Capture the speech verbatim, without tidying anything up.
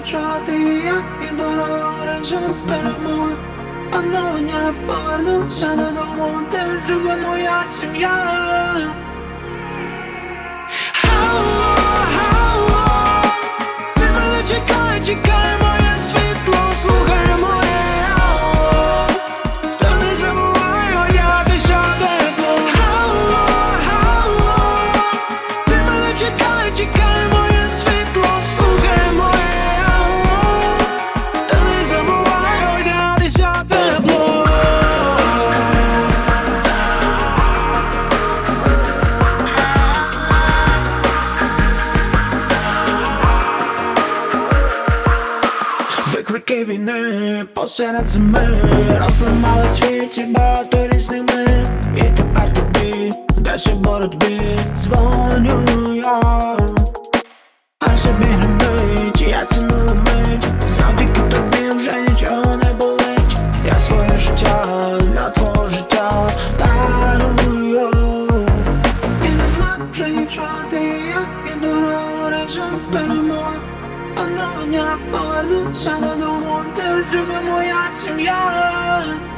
втрачати, як і дорожче перемою. Одного дня повернуся додому, де живе моя сім'я. Ти мене чекай, чекай, моє світло, слухай моє алло. Та не забувай одягтися тепло. Ти мене чекай, чекай, моє світло, слухай моє алло. Та не забувай одягтися тепло. Виклики війни посеред зими розламали світі багато різних мир. І тепер тобі десь у боротьбі дзвоню я, а собі гримить, я ціную мить. Завдяки тобі вже нічого не болить. Я своє життя для твого життя дарую. І нема вже нічого, ти як і дорожче перемою. Одного дня повернуся додому, де живе моя сім'я.